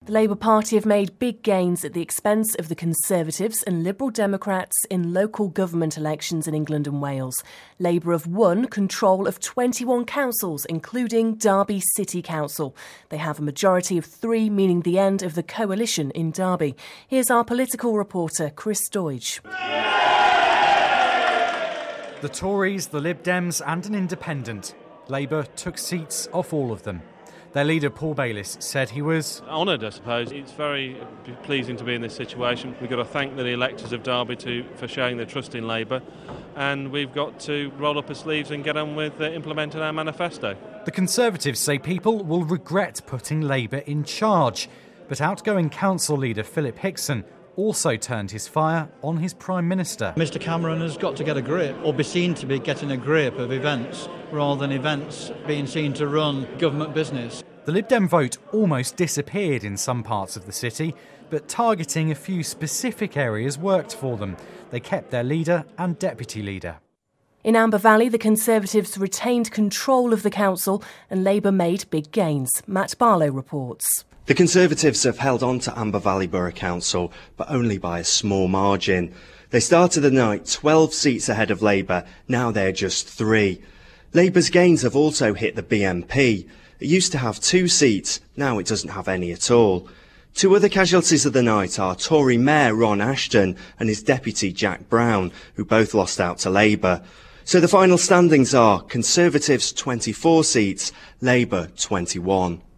The Labour Party have made big gains at the expense of the Conservatives and Liberal Democrats in local government elections in England and Wales. Labour have won control of 21 councils, including Derby City Council. They have a majority of 3, meaning the end of the coalition in Derby. Here's our political reporter, Chris Deutsch. The Tories, the Lib Dems and an independent. Labour took seats off all of them. Their leader, Paul Bayliss, said he was honoured, I suppose. It's very pleasing to be in this situation. We've got to thank the electors of Derby for showing their trust in Labour, and we've got to roll up our sleeves and get on with implementing our manifesto. The Conservatives say people will regret putting Labour in charge, but outgoing council leader Philip Hickson also turned his fire on his Prime Minister. Mr Cameron has got to get a grip, or be seen to be getting a grip of events, rather than events being seen to run government business. The Lib Dem vote almost disappeared in some parts of the city, but targeting a few specific areas worked for them. They kept their leader and deputy leader. In Amber Valley, the Conservatives retained control of the council and Labour made big gains. Matt Barlow reports. The Conservatives have held on to Amber Valley Borough Council, but only by a small margin. They started the night 12 seats ahead of Labour, now they're just 3. Labour's gains have also hit the BNP. It used to have 2 seats, now it doesn't have any at all. 2 other casualties of the night are Tory Mayor Ron Ashton and his deputy Jack Brown, who both lost out to Labour. So the final standings are Conservatives 24 seats, Labour 21.